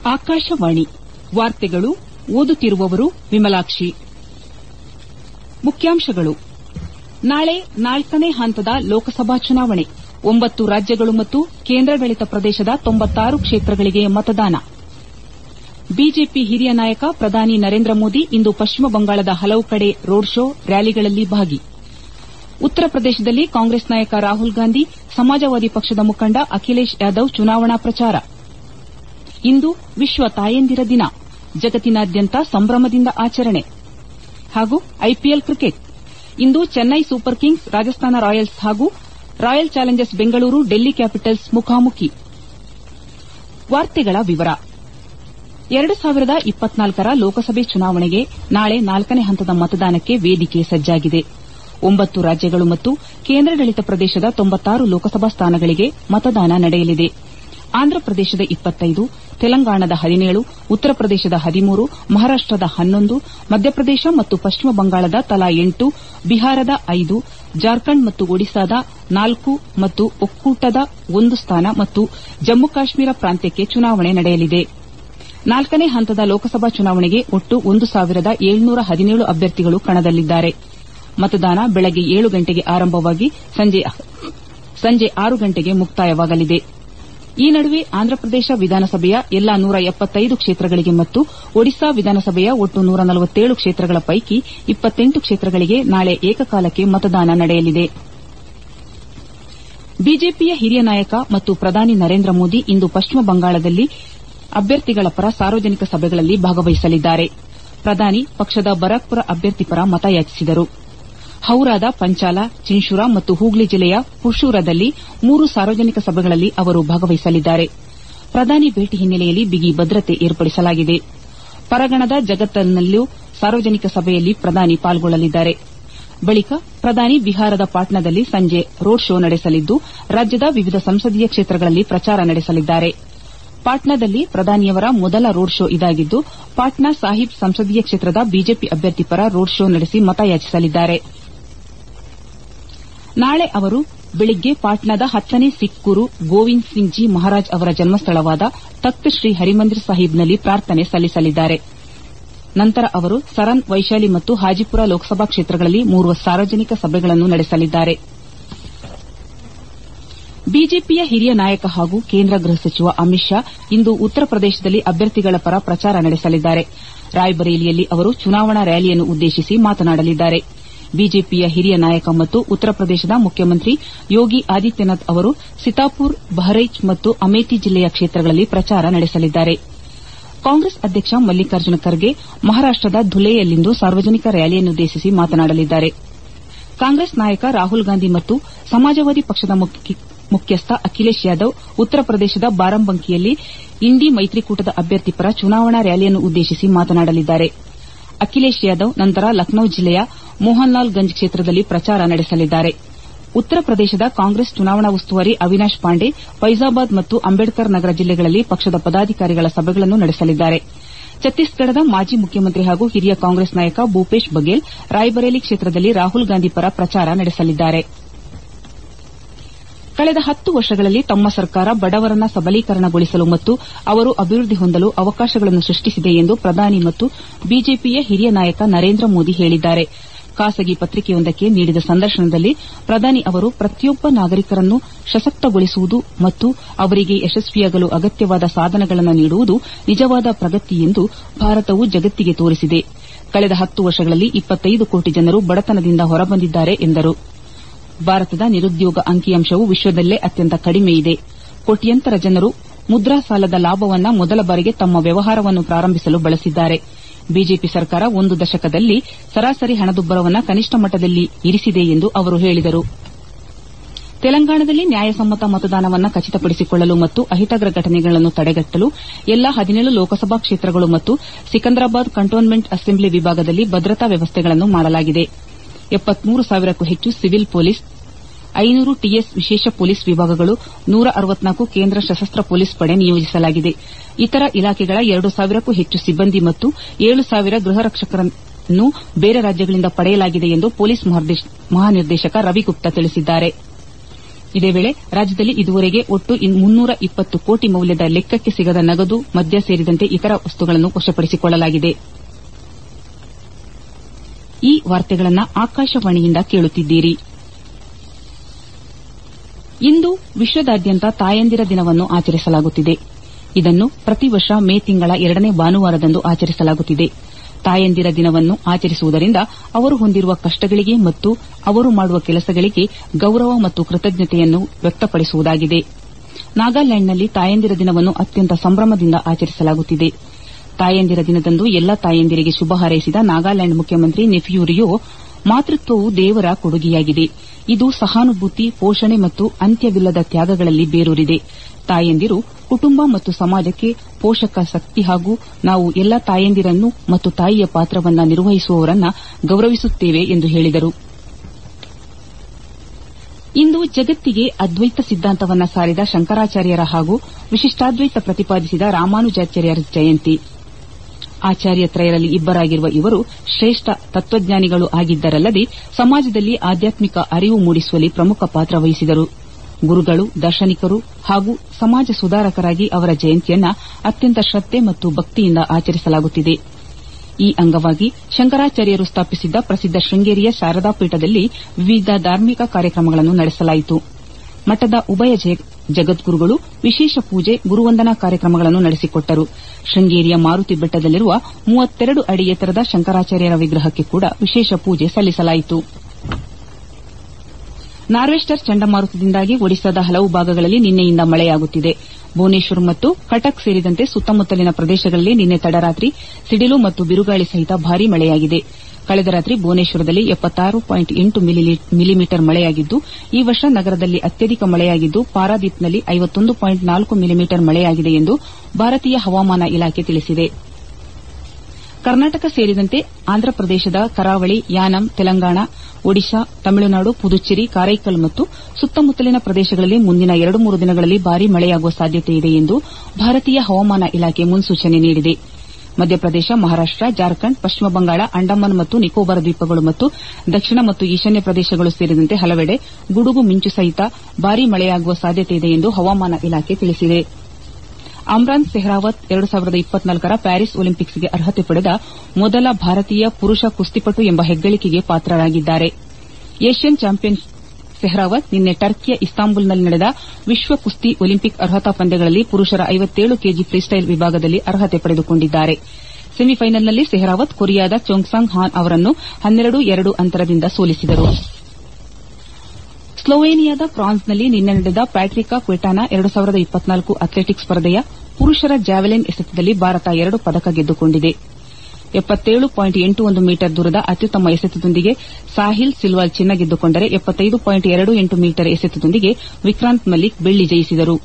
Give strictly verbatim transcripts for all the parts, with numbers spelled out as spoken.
ಆಕಾಶವಾಣಿ ವಾರ್ತೆಗಳು ಓದುತ್ತಿರುವವರು ವಿಮಲಾಕ್ಷಿ. ಮುಖ್ಯಾಂಶಗಳು. ನಾಳೆ ನಾಲ್ಕನೇ ಹಂತದ ಲೋಕಸಭಾ ಚುನಾವಣೆ. ಒಂಬತ್ತು ರಾಜ್ಯಗಳು ಮತ್ತು ಕೇಂದ್ರಾಡಳಿತ ಪ್ರದೇಶದ ತೊಂಬತ್ತಾರು ಕ್ಷೇತ್ರಗಳಿಗೆ ಮತದಾನ. ಬಿಜೆಪಿ ಹಿರಿಯ ನಾಯಕ ಪ್ರಧಾನಿ ನರೇಂದ್ರ ಮೋದಿ ಇಂದು ಪಶ್ಚಿಮ ಬಂಗಾಳದ ಹಲವು ಕಡೆ ರೋಡ್ ಶೋ, ರ್ಯಾಲಿಗಳಲ್ಲಿ ಭಾಗಿ. ಉತ್ತರ ಪ್ರದೇಶದಲ್ಲಿ ಕಾಂಗ್ರೆಸ್ ನಾಯಕ ರಾಹುಲ್ ಗಾಂಧಿ, ಸಮಾಜವಾದಿ ಪಕ್ಷದ ಮುಖಂಡ ಅಖಿಲೇಶ್ ಯಾದವ್ ಚುನಾವಣಾ ಪ್ರಚಾರ. ಇಂದು ವಿಶ್ವ ತಾಯಂದಿರ ದಿನ. ಜಗತ್ತಿನಾದ್ಯಂತ ಸಂಭ್ರಮದಿಂದ ಆಚರಣೆ. ಹಾಗೂ ಐಪಿಎಲ್ ಕ್ರಿಕೆಟ್. ಇಂದು Chennai Super Kings, Rajasthan Royals ಹಾಗೂ Royal Challengers Bengaluru, Delhi Capitals ಮುಖಾಮುಖಿ. ವಾರ್ತೆಗಳ ವಿವರ. ಎರಡು ಸಾವಿರದ ಇಪ್ಪತ್ನಾಲ್ಕರ ಲೋಕಸಭೆ ಚುನಾವಣೆಗೆ ನಾಳೆ ನಾಲ್ಕನೇ ಹಂತದ ಮತದಾನಕ್ಕೆ ವೇದಿಕೆ ಸಜ್ಜಾಗಿದೆ. ಒಂಬತ್ತು ರಾಜ್ಯಗಳು ಮತ್ತು ಕೇಂದ್ರಾಡಳಿತ ಪ್ರದೇಶದ ತೊಂಬತ್ತಾರು ಲೋಕಸಭಾ ಸ್ಥಾನಗಳಿಗೆ ಮತದಾನ ನಡೆಯಲಿದೆ. ಆಂಧ್ರಪ್ರದೇಶದ ಇಪ್ಪತ್ತೈದು, ತೆಲಂಗಾಣದ ಹದಿನೇಳು, ಉತ್ತರ ಪ್ರದೇಶದ ಹದಿಮೂರು, ಮಹಾರಾಷ್ಟದ ಹನ್ನೊಂದು, ಮಧ್ಯಪ್ರದೇಶ ಮತ್ತು ಪಶ್ಚಿಮ ಬಂಗಾಳದ ತಲಾ ಎಂಟು, ಬಿಹಾರದ ಐದು, ಜಾರ್ಖಂಡ್ ಮತ್ತು ಒಡಿಶಾದ ನಾಲ್ಕು ಮತ್ತು ಒಕ್ಕೂಟದ ಒಂದು ಸ್ಥಾನ ಮತ್ತು ಜಮ್ಮು ಕಾಶ್ಮೀರ ಪ್ರಾಂತ್ಯಕ್ಕೆ ಚುನಾವಣೆ ನಡೆಯಲಿದೆ. ನಾಲ್ಕನೇ ಹಂತದ ಲೋಕಸಭಾ ಚುನಾವಣೆಗೆ ಒಟ್ಟು ಒಂದು ಸಾವಿರದ ಏಳುನೂರ ಹದಿನೇಳು ಅಭ್ಯರ್ಥಿಗಳು ಕಣದಲ್ಲಿದ್ದಾರೆ. ಮತದಾನ ಬೆಳಗ್ಗೆ ಏಳು ಗಂಟೆಗೆ ಆರಂಭವಾಗಿ ಸಂಜೆ ಆರು ಗಂಟೆಗೆ ಮುಕ್ತಾಯವಾಗಲಿದೆ. ಈ ನಡುವೆ ಆಂಧ್ರಪ್ರದೇಶ ವಿಧಾನಸಭೆಯ ಎಲ್ಲಾ ನೂರ ಎಪ್ಪತ್ತೈದು ಕ್ಷೇತ್ರಗಳಿಗೆ ಮತ್ತು ಒಡಿಶಾ ವಿಧಾನಸಭೆಯ ಒಟ್ಟು ನೂರ ನಲವತ್ತೇಳು ಕ್ಷೇತ್ರಗಳ ಪೈಕಿ ಇಪ್ಪತ್ತೆಂಟು ಕ್ಷೇತ್ರಗಳಿಗೆ ನಾಳೆ ಏಕಕಾಲಕ್ಕೆ ಮತದಾನ ನಡೆಯಲಿದೆ. ಬಿಜೆಪಿಯ ಹಿರಿಯ ನಾಯಕ ಮತ್ತು ಪ್ರಧಾನಿ ನರೇಂದ್ರ ಮೋದಿ ಇಂದು ಪಶ್ಚಿಮ ಬಂಗಾಳದಲ್ಲಿ ಅಭ್ಯರ್ಥಿಗಳ ಪರ ಸಾರ್ವಜನಿಕ ಸಭೆಗಳಲ್ಲಿ ಭಾಗವಹಿಸಲಿದ್ದಾರೆ. ಪ್ರಧಾನಿ ಪಕ್ಷದ ಬರಾಕ್ಪುರ ಅಭ್ಯರ್ಥಿ ಪರ ಮತಯಾಚಿಸಿದರು. ಹೌರಾದ ಪಂಚಾಲ, ಚಿನ್ಶುರ ಮತ್ತು ಹೂಗ್ಲಿ ಜಿಲ್ಲೆಯ ಹುಶೂರದಲ್ಲಿ ಮೂರು ಸಾರ್ವಜನಿಕ ಸಭೆಗಳಲ್ಲಿ ಅವರು ಭಾಗವಹಿಸಲಿದ್ದಾರೆ. ಪ್ರಧಾನಿ ಭೇಟಿ ಹಿನ್ನೆಲೆಯಲ್ಲಿ ಬಿಗಿ ಭದ್ರತೆ ಏರ್ಪಡಿಸಲಾಗಿದೆ. ಪರಗಣದ ಜಗತ್ತಲ್ನಲ್ಲೂ ಸಾರ್ವಜನಿಕ ಸಭೆಯಲ್ಲಿ ಪ್ರಧಾನಿ ಪಾಲ್ಗೊಳ್ಳಲಿದ್ದಾರೆ. ಬಳಿಕ ಪ್ರಧಾನಿ ಬಿಹಾರದ ಪಾಟ್ನಾದಲ್ಲಿ ಸಂಜೆ ರೋಡ್ ಶೋ ನಡೆಸಲಿದ್ದು, ರಾಜ್ಯದ ವಿವಿಧ ಸಂಸದೀಯ ಕ್ಷೇತ್ರಗಳಲ್ಲಿ ಪ್ರಚಾರ ನಡೆಸಲಿದ್ದಾರೆ. ಪಾಟ್ನಾದಲ್ಲಿ ಪ್ರಧಾನಿಯವರ ಮೊದಲ ರೋಡ್ ಶೋ ಇದಾಗಿದ್ದು, ಪಾಟ್ನಾ ಸಾಹಿಬ್ ಸಂಸದೀಯ ಕ್ಷೇತ್ರದ ಬಿಜೆಪಿ ಅಭ್ಯರ್ಥಿ ಪರ ರೋಡ್ ಶೋ ನಡೆಸಿ ಮತಯಾಚಿಸಲಿದ್ದಾರೆ. ನಾಳೆ ಅವರು ಬೆಳಿಗ್ಗೆ ಪಾಟ್ನಾದ ಹತ್ತನೇ ಸಿಖ್ ಗುರು ಗೋವಿಂದ್ ಸಿಂಗ್ ಜಿ ಮಹಾರಾಜ್ ಅವರ ಜನ್ಮಸ್ಥಳವಾದ ತಖ್ತ್ ಶ್ರೀ ಹರಿಮಂದಿರ್ ಸಾಹಿಬ್ನಲ್ಲಿ ಪ್ರಾರ್ಥನೆ ಸಲ್ಲಿಸಲಿದ್ದಾರೆ. ನಂತರ ಅವರು ಸರನ್, ವೈಶಾಲಿ ಮತ್ತು ಹಾಜಿಪುರ ಲೋಕಸಭಾ ಕ್ಷೇತ್ರಗಳಲ್ಲಿ ಮೂರು ಸಾರ್ವಜನಿಕ ಸಭೆಗಳನ್ನು ನಡೆಸಲಿದ್ದಾರೆ. ಬಿಜೆಪಿಯ ಹಿರಿಯ ನಾಯಕ ಹಾಗೂ ಕೇಂದ್ರ ಗೃಹ ಸಚಿವ ಅಮಿತ್ ಶಾ ಇಂದು ಉತ್ತರ ಪ್ರದೇಶದಲ್ಲಿ ಅಭ್ಯರ್ಥಿಗಳ ಪರ ಪ್ರಚಾರ ನಡೆಸಲಿದ್ದಾರೆ. ರಾಯ್ಬರೇಲಿಯಲ್ಲಿ ಅವರು ಚುನಾವಣಾ ರ್ಯಾಲಿಯನ್ನು ಉದ್ದೇಶಿಸಿ ಮಾತನಾಡಲಿದ್ದಾರೆ. ಬಿಜೆಪಿಯ ಹಿರಿಯ ನಾಯಕ ಮತ್ತು ಉತ್ತರ ಪ್ರದೇಶದ ಮುಖ್ಯಮಂತ್ರಿ ಯೋಗಿ ಆದಿತ್ಯನಾಥ್ ಅವರು ಸಿತಾಪುರ್, ಬಹರೈಚ್ ಮತ್ತು ಅಮೇಥಿ ಜಿಲ್ಲೆಯ ಕ್ಷೇತ್ರಗಳಲ್ಲಿ ಪ್ರಚಾರ ನಡೆಸಲಿದ್ದಾರೆ. ಕಾಂಗ್ರೆಸ್ ಅಧ್ಯಕ್ಷ ಮಲ್ಲಿಕಾರ್ಜುನ ಖರ್ಗೆ ಮಹಾರಾಷ್ಟದ ಧುಲೆಯಲ್ಲಿಂದು ಸಾರ್ವಜನಿಕ ರ್ಯಾಲಿಯನ್ನುದ್ದೇಶಿಸಿ ಮಾತನಾಡಲಿದ್ದಾರೆ. ಕಾಂಗ್ರೆಸ್ ನಾಯಕ ರಾಹುಲ್ ಗಾಂಧಿ ಮತ್ತು ಸಮಾಜವಾದಿ ಪಕ್ಷದ ಮುಖ್ಯಸ್ಥ ಅಖಿಲೇಶ್ ಯಾದವ್ ಉತ್ತರ ಪ್ರದೇಶದ ಬಾರಾಬಂಕಿಯಲ್ಲಿ ಇಂಡಿ ಮೈತ್ರಿಕೂಟದ ಅಭ್ಯರ್ಥಿ ಪರ ಚುನಾವಣಾ ರ್ಯಾಲಿಯನ್ನು ಉದ್ದೇಶಿಸಿ ಮಾತನಾಡಲಿದ್ದಾರೆ. ಅಖಿಲೇಶ್ ಯಾದವ್ ನಂತರ ಲಖನೌ ಜಿಲ್ಲೆಯ ಮೋಹನ್ಲಾಲ್ ಗಂಜ್ ಕ್ಷೇತ್ರದಲ್ಲಿ ಪ್ರಚಾರ ನಡೆಸಲಿದ್ದಾರೆ. ಉತ್ತರ ಪ್ರದೇಶದ ಕಾಂಗ್ರೆಸ್ ಚುನಾವಣಾ ಉಸ್ತುವಾರಿ ಅವಿನಾಶ್ ಪಾಂಡೆ ಫೈಜಾಬಾದ್ ಮತ್ತು ಅಂಬೇಡ್ಕರ್ ನಗರ ಜಿಲ್ಲೆಗಳಲ್ಲಿ ಪಕ್ಷದ ಪದಾಧಿಕಾರಿಗಳ ಸಭೆಗಳನ್ನು ನಡೆಸಲಿದ್ದಾರೆ. ಛತ್ತೀಸ್ಗಢದ ಮಾಜಿ ಮುಖ್ಯಮಂತ್ರಿ ಹಾಗೂ ಹಿರಿಯ ಕಾಂಗ್ರೆಸ್ ನಾಯಕ ಭೂಪೇಶ್ ಬಘೇಲ್ ರಾಯ್ಬರೇಲಿ ಕ್ಷೇತ್ರದಲ್ಲಿ ರಾಹುಲ್ ಗಾಂಧಿ ಪರ ಪ್ರಚಾರ ನಡೆಸಲಿದ್ದಾರೆ. ಕಳೆದ ಹತ್ತು ವರ್ಷಗಳಲ್ಲಿ ತಮ್ಮ ಸರ್ಕಾರ ಬಡವರನ್ನ ಸಬಲೀಕರಣಗೊಳಿಸಲು ಮತ್ತು ಅವರು ಅಭಿವೃದ್ಧಿ ಹೊಂದಲು ಅವಕಾಶಗಳನ್ನು ಸೃಷ್ಟಿಸಿದೆ ಎಂದು ಪ್ರಧಾನಿ ಮತ್ತು ಬಿಜೆಪಿಯ ಹಿರಿಯ ನಾಯಕ ನರೇಂದ್ರ ಮೋದಿ ಹೇಳಿದ್ದಾರೆ. ಖಾಸಗಿ ಪತ್ರಿಕೆಯೊಂದಕ್ಕೆ ನೀಡಿದ ಸಂದರ್ಶನದಲ್ಲಿ ಪ್ರಧಾನಿ ಅವರು ಪ್ರತಿಯೊಬ್ಬ ನಾಗರಿಕರನ್ನು ಸಶಕ್ತಗೊಳಿಸುವುದು ಮತ್ತು ಅವರಿಗೆ ಯಶಸ್ವಿಯಾಗಲು ಅಗತ್ಯವಾದ ಸಾಧನಗಳನ್ನು ನೀಡುವುದು ನಿಜವಾದ ಪ್ರಗತಿ ಎಂದು ಭಾರತವು ಜಗತ್ತಿಗೆ ತೋರಿಸಿದೆ. ಕಳೆದ ಹತ್ತು ವರ್ಷಗಳಲ್ಲಿ ಇಪ್ಪತ್ತೈದು ಕೋಟಿ ಜನರು ಬಡತನದಿಂದ ಹೊರಬಂದಿದ್ದಾರೆ ಎಂದರು. ಭಾರತದ ನಿರುದ್ಯೋಗ ಅಂಕಿಅಂಶವು ವಿಶ್ವದಲ್ಲೇ ಅತ್ಯಂತ ಕಡಿಮೆ ಇದೆ. ಕೋಟ್ಯಂತರ ಜನರು ಮುದ್ರಾ ಸಾಲದ ಲಾಭವನ್ನು ಮೊದಲ ಬಾರಿಗೆ ತಮ್ಮ ವ್ಯವಹಾರವನ್ನು ಪ್ರಾರಂಭಿಸಲು ಬಳಸಿದ್ದಾರೆ. ಬಿಜೆಪಿ ಸರ್ಕಾರ ಒಂದು ದಶಕದಲ್ಲಿ ಸರಾಸರಿ ಹಣದುಬ್ಬರವನ್ನು ಕನಿಷ್ಠ ಮಟ್ಟದಲ್ಲಿ ಇರಿಸಿದೆ ಎಂದು ಅವರು ಹೇಳಿದರು. ತೆಲಂಗಾಣದಲ್ಲಿ ನ್ಯಾಯಸಮ್ಮತ ಮತದಾನವನ್ನು ಖಚಿತಪಡಿಸಿಕೊಳ್ಳಲು ಮತ್ತು ಅಹಿತಕರ ಘಟನೆಗಳನ್ನು ತಡೆಗಟ್ಟಲು ಎಲ್ಲಾ ಹದಿನೇಳು ಲೋಕಸಭಾ ಕ್ಷೇತ್ರಗಳು ಮತ್ತು ಸಿಕಂದರಾಬಾದ್ ಕಂಟೋನ್ಮೆಂಟ್ ಅಸೆಂಬ್ಲಿ ವಿಭಾಗದಲ್ಲಿ ಭದ್ರತಾ ವ್ಯವಸ್ಥೆಗಳನ್ನು ಮಾಡಲಾಗಿದೆ. ಎಪ್ಪತ್ಮೂರು ಸಾವಿರಕ್ಕೂ ಹೆಚ್ಚು ಸಿವಿಲ್ ಪೊಲೀಸ್, ಐನೂರು ಟಿಎಸ್ ವಿಶೇಷ ಪೊಲೀಸ್ ವಿಭಾಗಗಳು, ನೂರ ಅರವತ್ನಾಲ್ಕು ಕೇಂದ್ರ ಸಶಸ್ತ್ರ ಪೊಲೀಸ್ ಪಡೆ ನಿಯೋಜಿಸಲಾಗಿದೆ. ಇತರ ಇಲಾಖೆಗಳ ಎರಡು ಸಾವಿರಕ್ಕೂ ಹೆಚ್ಚು ಸಿಬ್ಬಂದಿ ಮತ್ತು ಏಳು ಸಾವಿರ ಗೃಹ ರಕ್ಷಕರನ್ನು ಬೇರೆ ರಾಜ್ಯಗಳಿಂದ ಪಡೆಯಲಾಗಿದೆ ಎಂದು ಪೊಲೀಸ್ ಮಹಾನಿರ್ದೇಶಕ ರವಿಗುಪ್ತಾ ತಿಳಿಸಿದ್ದಾರೆ. ಇದೇ ವೇಳೆ ರಾಜ್ಯದಲ್ಲಿ ಇದುವರೆಗೆ ಒಟ್ಟು ಮುನ್ನೂರ ಇಪ್ಪತ್ತು ಕೋಟಿ ಮೌಲ್ಯದ ಲೆಕ್ಕಕ್ಕೆ ಸಿಗದ ನಗದು ಮದ್ಯ ಸೇರಿದಂತೆ ಇತರ ವಸ್ತುಗಳನ್ನು ವಶಪಡಿಸಿಕೊಳ್ಳಲಾಗಿದೆ. ಈ ವಾರ್ತೆಗಳನ್ನು ಆಕಾಶವಾಣಿಯಿಂದ ಕೇಳುತ್ತಿದ್ದೀರಿ. ಇಂದು ವಿಶ್ವದಾದ್ಯಂತ ತಾಯಂದಿರ ದಿನವನ್ನು ಆಚರಿಸಲಾಗುತ್ತಿದೆ. ಇದನ್ನು ಪ್ರತಿ ವರ್ಷ ಮೇ ತಿಂಗಳ ಎರಡನೇ ಭಾನುವಾರದಂದು ಆಚರಿಸಲಾಗುತ್ತಿದೆ. ತಾಯಂದಿರ ದಿನವನ್ನು ಆಚರಿಸುವುದರಿಂದ ಅವರು ಹೊಂದಿರುವ ಕಷ್ಟಗಳಿಗೆ ಮತ್ತು ಅವರು ಮಾಡುವ ಕೆಲಸಗಳಿಗೆ ಗೌರವ ಮತ್ತು ಕೃತಜ್ಞತೆಯನ್ನು ವ್ಯಕ್ತಪಡಿಸುವುದಾಗಿದೆ. ನಾಗಾಲ್ಯಾಂಡ್ನಲ್ಲಿ ತಾಯಂದಿರ ದಿನವನ್ನು ಅತ್ಯಂತ ಸಂಭ್ರಮದಿಂದ ಆಚರಿಸಲಾಗುತ್ತಿದೆ. ತಾಯಂದಿರ ದಿನದಂದು ಎಲ್ಲ ತಾಯಂದಿರಿಗೆ ಶುಭ ಹಾರೈಸಿದ ನಾಗಾಲ್ಯಾಂಡ್ ಮುಖ್ಯಮಂತ್ರಿ ನೆಫ್ಯೂ ರಿಯೋ, ಮಾತೃತ್ವವು ದೇವರ ಕೊಡುಗೆಯಾಗಿದೆ. ಇದು ಸಹಾನುಭೂತಿ, ಪೋಷಣೆ ಮತ್ತು ಅಂತ್ಯವಿಲ್ಲದ ತ್ಯಾಗಗಳಲ್ಲಿ ಬೇರೂರಿದೆ. ತಾಯಂದಿರು ಕುಟುಂಬ ಮತ್ತು ಸಮಾಜಕ್ಕೆ ಪೋಷಕ ಶಕ್ತಿ ಹಾಗೂ ನಾವು ಎಲ್ಲ ತಾಯಂದಿರನ್ನು ಮತ್ತು ತಾಯಿಯ ಪಾತ್ರವನ್ನು ನಿರ್ವಹಿಸುವವರನ್ನು ಗೌರವಿಸುತ್ತೇವೆ ಎಂದು ಹೇಳಿದರು. ಇಂದು ಜಗತ್ತಿಗೆ ಅದ್ವೈತ ಸಿದ್ಧಾಂತವನ್ನು ಸಾರಿದ ಶಂಕರಾಚಾರ್ಯರ ಹಾಗೂ ವಿಶಿಷ್ಟಾದ್ವೈತ ಪ್ರತಿಪಾದಿಸಿದ ರಾಮಾನುಜಾಚಾರ್ಯರ ಜಯಂತಿ. ಆಚಾರ್ಯತ್ರಯರಲ್ಲಿ ಇಬ್ಬರಾಗಿರುವ ಇವರು ಶ್ರೇಷ್ಠ ತತ್ವಜ್ಞಾನಿಗಳು ಆಗಿದ್ದರಲ್ಲದೆ ಸಮಾಜದಲ್ಲಿ ಆಧ್ಯಾತ್ಮಿಕ ಅರಿವು ಮೂಡಿಸುವಲ್ಲಿ ಪ್ರಮುಖ ಪಾತ್ರ ವಹಿಸಿದರು. ಗುರುಗಳು, ದಾರ್ಶನಿಕರು ಹಾಗೂ ಸಮಾಜ ಸುಧಾರಕರಾಗಿ ಅವರ ಜಯಂತಿಯನ್ನು ಅತ್ಯಂತ ಶ್ರದ್ಧೆ ಮತ್ತು ಭಕ್ತಿಯಿಂದ ಆಚರಿಸಲಾಗುತ್ತಿದೆ. ಈ ಅಂಗವಾಗಿ ಶಂಕರಾಚಾರ್ಯರು ಸ್ಥಾಪಿಸಿದ್ದ ಪ್ರಸಿದ್ದ ಶೃಂಗೇರಿಯ ಶಾರದಾ ಪೀಠದಲ್ಲಿ ವಿವಿಧ ಧಾರ್ಮಿಕ ಕಾರ್ಯಕ್ರಮಗಳನ್ನು ನಡೆಸಲಾಯಿತು. ಮಠದ ಉಭಯ ಜಗದ್ಗುರುಗಳು ವಿಶೇಷ ಪೂಜೆ, ಗುರುವಂದನಾ ಕಾರ್ಯಕ್ರಮಗಳನ್ನು ನಡೆಸಿಕೊಟ್ಟರು. ಶೃಂಗೇರಿಯ ಮಾರುತಿ ಬೆಟ್ಟದಲ್ಲಿರುವ ಮೂವತ್ತೆರಡು ಅಡಿ ಎತ್ತರದ ಶಂಕರಾಚಾರ್ಯರ ವಿಗ್ರಹಕ್ಕೆ ಕೂಡ ವಿಶೇಷ ಪೂಜೆ ಸಲ್ಲಿಸಲಾಯಿತು. ನಾರ್ವೆಸ್ಟರ್ ಚಂಡಮಾರುತದಿಂದಾಗಿ ಒಡಿಶಾದ ಹಲವು ಭಾಗಗಳಲ್ಲಿ ನಿನ್ನೆಯಿಂದ ಮಳೆಯಾಗುತ್ತಿದೆ. ಭುವನೇಶ್ವರ್ ಮತ್ತು ಕಟಕ್ ಸೇರಿದಂತೆ ಸುತ್ತಮುತ್ತಲಿನ ಪ್ರದೇಶಗಳಲ್ಲಿ ನಿನ್ನೆ ತಡರಾತ್ರಿ ಸಿಡಿಲು ಮತ್ತು ಬಿರುಗಾಳಿ ಸಹಿತ ಭಾರೀ ಮಳೆಯಾಗಿದೆ. ಕಳೆದ ರಾತ್ರಿ ಭುವನೇಶ್ವರದಲ್ಲಿ ಎಪ್ಪತ್ತಾರು ಪಾಯಿಂಟ್ ಎಂಟು ಮಿಲಿಮೀಟರ್ ಮಳೆಯಾಗಿದ್ದು, ಈ ವರ್ಷ ನಗರದಲ್ಲಿ ಅತ್ಯಧಿಕ ಮಳೆಯಾಗಿದ್ದು, ಪಾರಾದೀಪ್ನಲ್ಲಿ ಐವತ್ತೊಂದು ಪಾಯಿಂಟ್ ನಾಲ್ಕು ಮಿಲಿಮೀಟರ್ ಮಳೆಯಾಗಿದೆ ಎಂದು ಭಾರತೀಯ ಹವಾಮಾನ ಇಲಾಖೆ ತಿಳಿಸಿದೆ. ಕರ್ನಾಟಕ ಸೇರಿದಂತೆ ಆಂಧ್ರಪ್ರದೇಶದ ಕರಾವಳಿ, ಯಾನಂ, ತೆಲಂಗಾಣ, ಒಡಿಶಾ, ತಮಿಳುನಾಡು, ಪುದುಚೇರಿ, ಕಾರೈಕಲ್ ಮತ್ತು ಸುತ್ತಮುತ್ತಲಿನ ಪ್ರದೇಶಗಳಲ್ಲಿ ಮುಂದಿನ ಎರಡು ಮೂರು ದಿನಗಳಲ್ಲಿ ಭಾರೀ ಮಳೆಯಾಗುವ ಸಾಧ್ಯತೆಯಿದೆ ಎಂದು ಭಾರತೀಯ ಹವಾಮಾನ ಇಲಾಖೆ ಮುನ್ಸೂಚನೆ ನೀಡಿದೆ. ಮಧ್ಯಪ್ರದೇಶ, ಮಹಾರಾಷ್ಟ, ಜಾರ್ಖಂಡ್, ಪಶ್ಚಿಮ ಬಂಗಾಳ, ಅಂಡಮಾನ್ ಮತ್ತು ನಿಕೋಬಾರ್ ದ್ವೀಪಗಳು ಮತ್ತು ದಕ್ಷಿಣ ಮತ್ತು ಈಶಾನ್ಯ ಪ್ರದೇಶಗಳು ಸೇರಿದಂತೆ ಹಲವೆಡೆ ಗುಡುಗು ಮಿಂಚು ಸಹಿತ ಭಾರೀ ಮಳೆಯಾಗುವ ಸಾಧ್ಯತೆಯಿದೆ ಎಂದು ಹವಾಮಾನ ಇಲಾಖೆ ತಿಳಿಸಿದೆ. ಅಮ್ರಾನ್ ಸೆಹ್ರಾವತ್ ಎರಡು ಸಾವಿರದ ಇಪ್ಪತ್ನಾಲ್ಕರ ಪ್ಯಾರಿಸ್ ಒಲಿಂಪಿಕ್ಸ್ಗೆ ಅರ್ಹತೆ ಪಡೆದ ಮೊದಲ ಭಾರತೀಯ ಪುರುಷ ಕುಸ್ತಿಪಟು ಎಂಬ ಹೆಗ್ಗಳಿಕೆಗೆ ಪಾತ್ರರಾಗಿದ್ದಾರೆ. ಏಷ್ಯನ್ ಚಾಂಪಿಯನ್ ಸೆಹ್ರಾವತ್ ನಿನ್ನೆ ಟರ್ಕಿಯ ಇಸ್ತಾಂಬುಲ್ನಲ್ಲಿ ನಡೆದ ವಿಶ್ವ ಕುಸ್ತಿ ಒಲಿಂಪಿಕ್ ಅರ್ಹತಾ ಪಂದ್ಯಗಳಲ್ಲಿ ಪುರುಷರ ಐವತ್ತೇಳು ಕೆಜಿ ಫ್ರೀಸ್ಟೈಲ್ ವಿಭಾಗದಲ್ಲಿ ಅರ್ಹತೆ ಪಡೆದುಕೊಂಡಿದ್ದಾರೆ. ಸೆಮಿಫೈನಲ್ನಲ್ಲಿ ಸೆಹ್ರಾವತ್ ಕೊರಿಯಾದ ಚೊಂಗ್ಸಾಂಗ್ ಹಾನ್ ಅವರನ್ನು ಹನ್ನೆರಡು ಎರಡು ಅಂತರದಿಂದ ಸೋಲಿಸಿದರು. ಸ್ಲೋವೇನಿಯಾದ ಫ್ರಾನ್ಸ್ನಲ್ಲಿ ನಿನ್ನೆ ನಡೆದ ಪ್ಯಾಟ್ರಿಕಾ ಕ್ವೆಟಾನಾ ಎರಡು ಸಾವಿರದ ಇಪ್ಪತ್ನಾಲ್ಕು ಅಥ್ಲೆಟಿಕ್ಸ್ ಸ್ಪರ್ಧೆಯ ಪುರುಷರ ಜಾವೆಲಿನ್ ಎಸೆತದಲ್ಲಿ ಭಾರತ ಎರಡು ಪದಕ ಗೆದ್ದುಕೊಂಡಿದೆ. ಎಪ್ಪತ್ತೇಳು ಪಾಯಿಂಟ್ ಎಂಟು ಒಂದು ಮೀಟರ್ ದೂರದ ಅತ್ಯುತ್ತಮ ಎಸೆತದೊಂದಿಗೆ ಸಾಹಿಲ್ ಸಿಲ್ವಾಲ್ ಚಿನ್ನ ಗೆದ್ದುಕೊಂಡರೆ ಎಪ್ಪತ್ತೈದು ಪಾಯಿಂಟ್ ಎರಡು ಎಂಟು ಮೀಟರ್ ಎಸೆತದೊಂದಿಗೆ ವಿಕ್ರಾಂತ್ ಮಲ್ಲಿಕ್ ಬೆಳ್ಳಿ ಜಯಿಸಿದರು.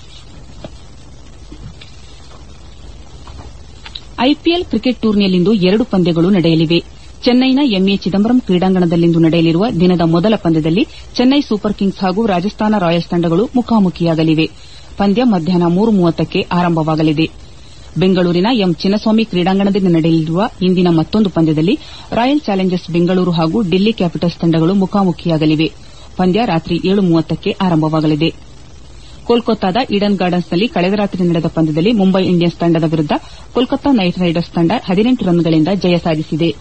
ಐಪಿಎಲ್ ಕ್ರಿಕೆಟ್ ಟೂರ್ನಿಯಲ್ಲಿಂದು ಎರಡು ಪಂದ್ಯಗಳು ನಡೆಯಲಿವೆ. ಚೆನ್ನೈನ ಎಂಎ ಚಿದಂಬರಂ ಕ್ರೀಡಾಂಗಣದಲ್ಲಿಂದು ನಡೆಯಲಿರುವ ದಿನದ ಮೊದಲ ಪಂದ್ಯದಲ್ಲಿ ಚೆನ್ನೈ ಸೂಪರ್ ಕಿಂಗ್ಸ್ ಹಾಗೂ ರಾಜಸ್ಥಾನ ರಾಯಲ್ಸ್ ತಂಡಗಳು ಮುಖಾಮುಖಿಯಾಗಲಿವೆ. ಪಂದ್ಯ ಮಧ್ಯಾಹ್ನ ಮೂರು ಮೂವತ್ತಕ್ಕೆ ಆರಂಭವಾಗಲಿದೆ. ಬೆಂಗಳೂರಿನ ಎಂ ಚಿನ್ನಸ್ವಾಮಿ ಕ್ರೀಡಾಂಗಣದಲ್ಲಿ ನಡೆಯಲಿರುವ ಇಂದಿನ ಮತ್ತೊಂದು ಪಂದ್ಯದಲ್ಲಿ ರಾಯಲ್ ಚಾಲೆಂಜರ್ಸ್ ಬೆಂಗಳೂರು ಹಾಗೂ ಡೆಲ್ಲಿ ಕ್ಯಾಪಿಟಲ್ಸ್ ತಂಡಗಳು ಮುಖಾಮುಖಿಯಾಗಲಿವೆ. ಪಂದ್ಯ ರಾತ್ರಿ ಏಳು ಮೂವತ್ತಕ್ಕೆ ಆರಂಭವಾಗಲಿದೆ. ಕೋಲ್ಕತ್ತಾದ ಈಡನ್ ಗಾರ್ಡನ್ಸ್ನಲ್ಲಿ ಕಳೆದ ರಾತ್ರಿ ನಡೆದ ಪಂದ್ಯದಲ್ಲಿ ಮುಂಬೈ ಇಂಡಿಯನ್ಸ್ ತಂಡದ ವಿರುದ್ದ ಕೋಲ್ಕತ್ತಾ ನೈಟ್ ರೈಡರ್ಸ್ ತಂಡ ಹದಿನೆಂಟು ರನ್ಗಳಿಂದ ಜಯ ಸಾಧಿಸಿದೆ.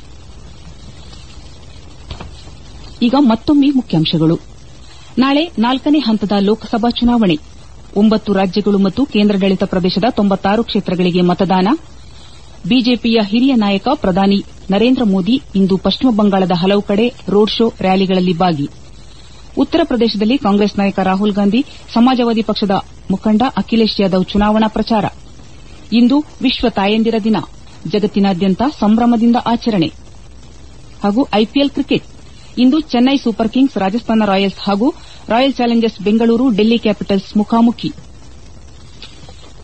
ಈಗ ಮತ್ತೊಮ್ಮೆ ಮುಖ್ಯಾಂಶಗಳು. ನಾಳೆ ನಾಲ್ಕನೇ ಹಂತದ ಲೋಕಸಭಾ ಚುನಾವಣೆ. ಒಂಬತ್ತು ರಾಜ್ಯಗಳು ಮತ್ತು ಕೇಂದ್ರಾಡಳಿತ ಪ್ರದೇಶದ ತೊಂಬತ್ತಾರು ಕ್ಷೇತ್ರಗಳಿಗೆ ಮತದಾನ. ಬಿಜೆಪಿಯ ಹಿರಿಯ ನಾಯಕ ಪ್ರಧಾನಿ ನರೇಂದ್ರ ಮೋದಿ ಇಂದು ಪಶ್ಚಿಮ ಬಂಗಾಳದ ಹಲವು ಕಡೆ ರೋಡ್ ಶೋ, ರ್ಯಾಲಿಗಳಲ್ಲಿ ಭಾಗಿ. ಉತ್ತರ ಪ್ರದೇಶದಲ್ಲಿ ಕಾಂಗ್ರೆಸ್ ನಾಯಕ ರಾಹುಲ್ ಗಾಂಧಿ, ಸಮಾಜವಾದಿ ಪಕ್ಷದ ಮುಖಂಡ ಅಖಿಲೇಶ್ ಯಾದವ್ ಚುನಾವಣಾ ಪ್ರಚಾರ. ಇಂದು ವಿಶ್ವ ತಾಯಂದಿರ ದಿನ, ಜಗತ್ತಿನಾದ್ಯಂತ ಸಂಭ್ರಮದಿಂದ ಆಚರಣೆ. ಹಾಗೂ ಐಪಿಎಲ್ ಕ್ರಿಕೆಟ್ ಇಂದು Chennai Super Kings, Rajasthan Royals ಹಾಗೂ Royal Challengers Bengaluru, Delhi Capitals ಮುಖಾಮುಖಿ.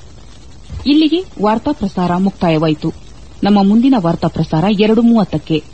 ಇಲ್ಲಿಗೆ ವಾರ್ತಾ ಪ್ರಸಾರ ಮುಕ್ತಾಯವಾಯಿತು. ನಮ್ಮ ಮುಂದಿನ ವಾರ್ತಾ ಪ್ರಸಾರ ಎರಡು ಮೂವತ್ತಕ್ಕೆ.